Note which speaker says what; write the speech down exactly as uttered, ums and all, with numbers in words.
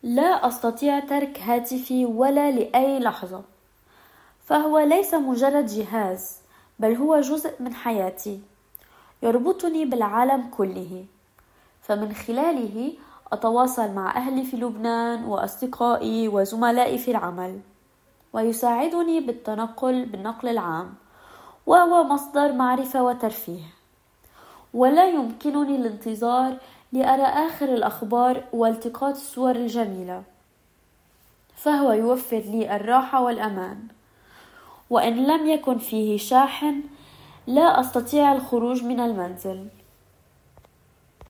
Speaker 1: لا أستطيع ترك هاتفي ولا لأي لحظة، فهو ليس مجرد جهاز، بل هو جزء من حياتي يربطني بالعالم كله. فمن خلاله أتواصل مع أهلي في لبنان وأصدقائي وزملائي في العمل، ويساعدني بالتنقل بالنقل العام، وهو مصدر معرفة وترفيه. ولا يمكنني الانتظار لأرى آخر الأخبار والتقاط الصور الجميلة، فهو يوفر لي الراحة والأمان. وإن لم يكن فيه شاحن لا أستطيع الخروج من المنزل.